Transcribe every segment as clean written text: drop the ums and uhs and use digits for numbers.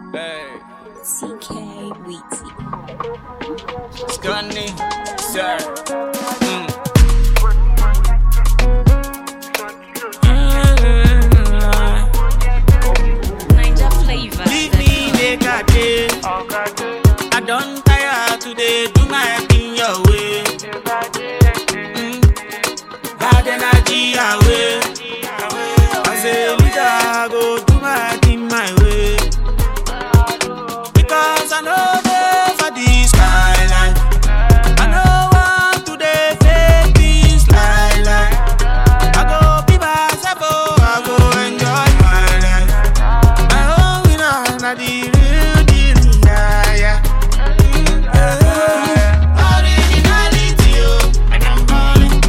Hey. CK Weezy. Scunny, sir. Ninja flavor. Leave me make a day. I don't tire today. Do my thing your way. Bad energy away. As a leader, I go do my thing my way. Because I know they for the skyline. I know want to they fake this lie. I go be myself, oh, I go enjoy my life. My own winner, na the real deal, yeah. Originality, oh, and I'm balling.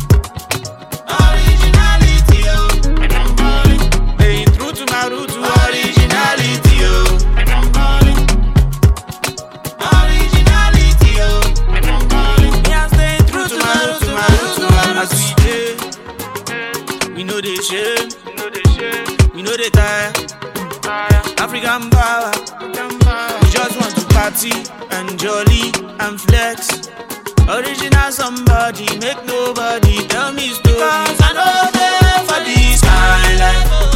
Originality, oh, and I'm balling. Staying true to my roots, originality, oh, and I'm balling. Originality, oh, and I'm balling. Me, I'm staying true to my roots, as we dey. We know they shame, we know they tire. African power, we just want to party and jolly and flex. Original somebody, make nobody tell me stories. Cause I know they for this kind life.